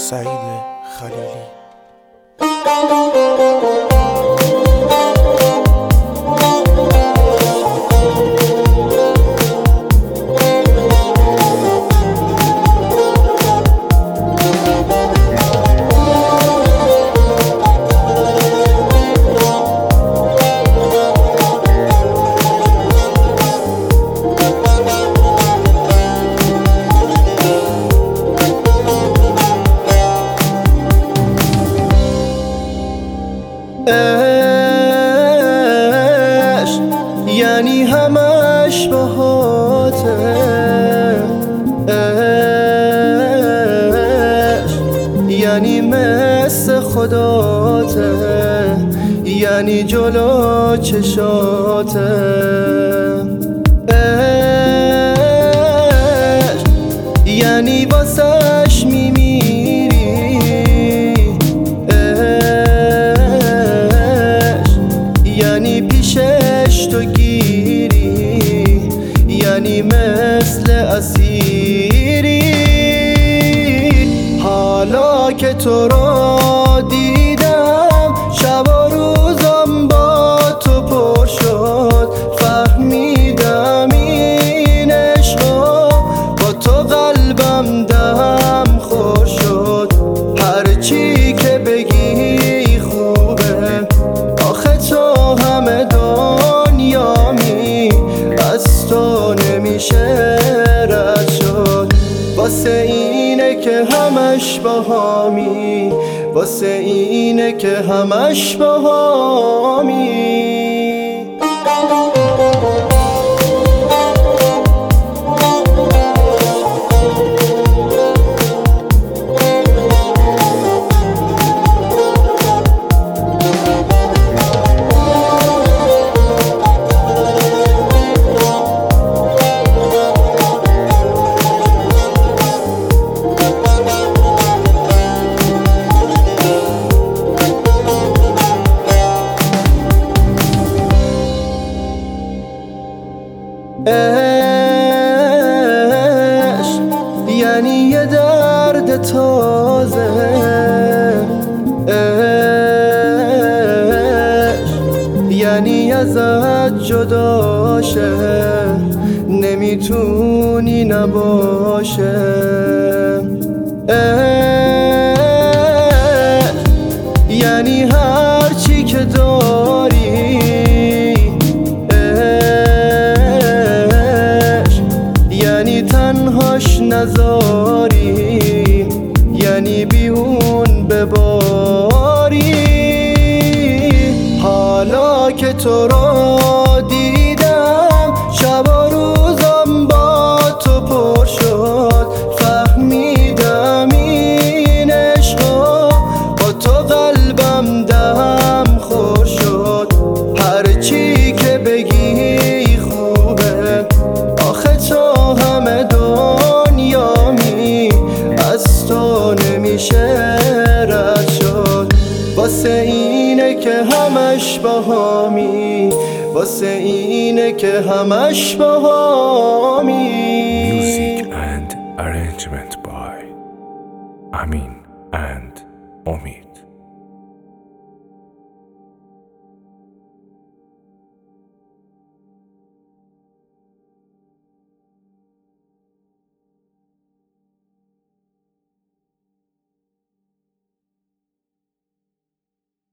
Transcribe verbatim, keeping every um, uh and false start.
سعید خلیلی. عشق یعنی همش باهاته، عشق یعنی مثل خداته، یعنی جلو چشاته. عشق یعنی واسش میمیری، یعنی پیشش تو گیری، یعنی مثل اسیری. حالا که تو رو دیدم شب و روزم با تو پر شد، فهمیدم این عشقا با تو قلبم دم خور شد. هرچی که بگی خوبه، آخه تو همه دنیامی، از تو نمیشه رد شد. واسه اینه که همش باهامی، واسه اینه که همش باهامی. عشق یعنی یه درد تازه، عشق یعنی ازت جداشه نمیتونی نباشه. عشق یعنی هرچی که داری، تنهاش نذاری، یعنی بیون بباری. حالا که تو رو دیدم شب و روزم با تو پر شد، فهمیدم این عشقا با تو قلبم دم خور شد. هرچی که بگی خوبه، آخه تو همه دنیامی، از تو نمیشه رد شد. واسه اینه که همش باهامی، واسه اینه که همش باهامی. Music and arrangement by Amin and Omid.